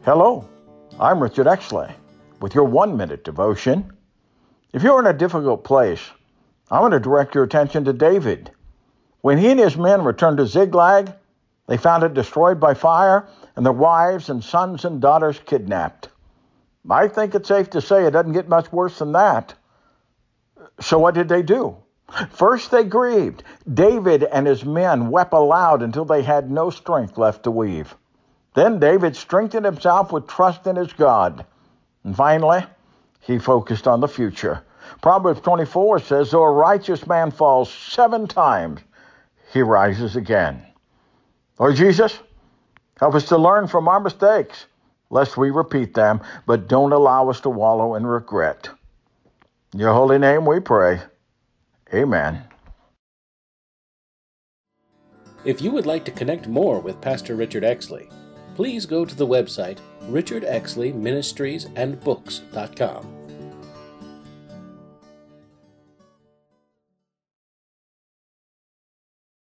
Hello, I'm Richard Exley with your 1-minute devotion. If you're in a difficult place, I want to direct your attention to David. When he and his men returned to Ziklag, they found it destroyed by fire and their wives and sons and daughters kidnapped. I think it's safe to say it doesn't get much worse than that. So what did they do? First they grieved. David and his men wept aloud until they had no strength left to weep. Then David strengthened himself with trust in his God. And finally, he focused on the future. Proverbs 24 says, though a righteous man falls 7 times, he rises again. Lord Jesus, help us to learn from our mistakes, lest we repeat them, but don't allow us to wallow in regret. In your holy name we pray. Amen. If you would like to connect more with Pastor Richard Exley, please go to the website richardexleyministriesandbooks.com.